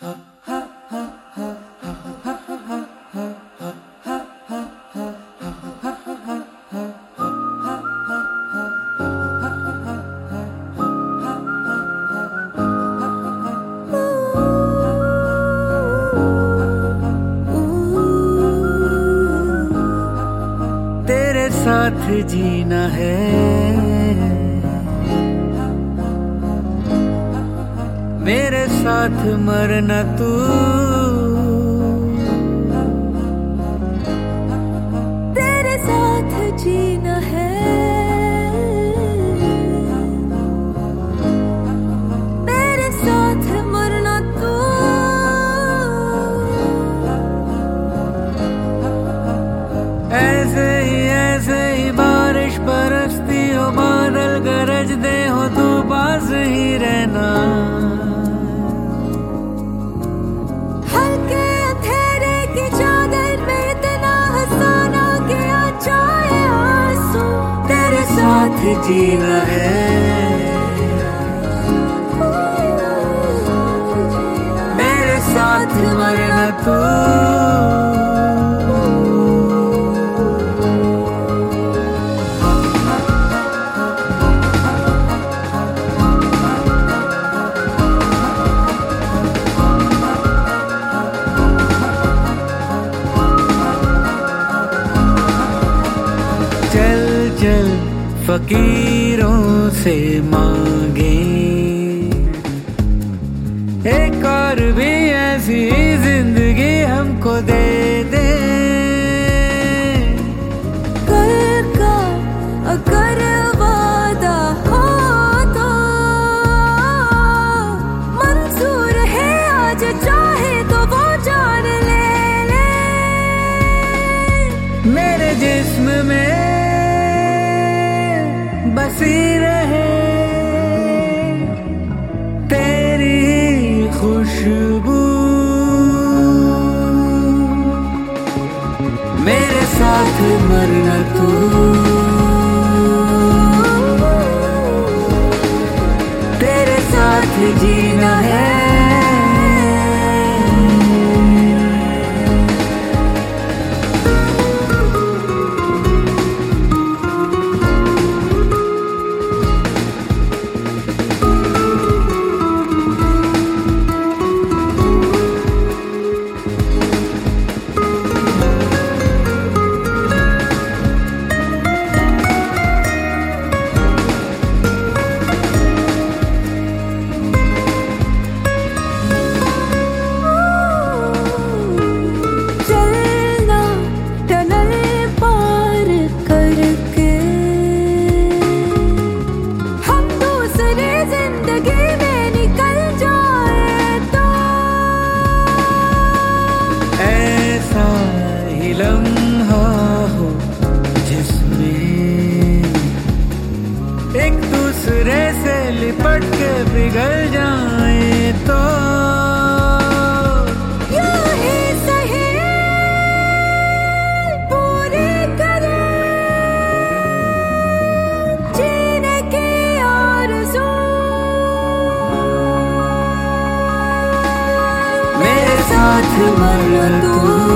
तेरे साथ जीना है, मेरे साथ मरना तू। तेरे साथ जीना है, मेरे साथ मरना तू। ऐसे ही बारिश बरसती हो, बादल गरजते हो, तू पास ही रहना। हल्के अंधेरे की चादर में इतना हंसाना कि आ जाए आंसू। तेरे साथ जीना है, मेरे साथ मरना तू। चल चल फकीरों से मांगे एक और भी ऐसी जिंदगी हमको दे दे। कल का अगर वादा हो तो मंजूर है, आज चाहे तो वो जान ले। मेरे जिस्म में बसी रहे तेरी खुशबू, मेरे साथ मरना तू। तेरे साथ जीना है, लम्हा हो जिसमें एक दूसरे से लिपट के पिघल जाए तो यूं ही सही पूरी करें जीने की आरज़ू। मेरे साथ मरना तू।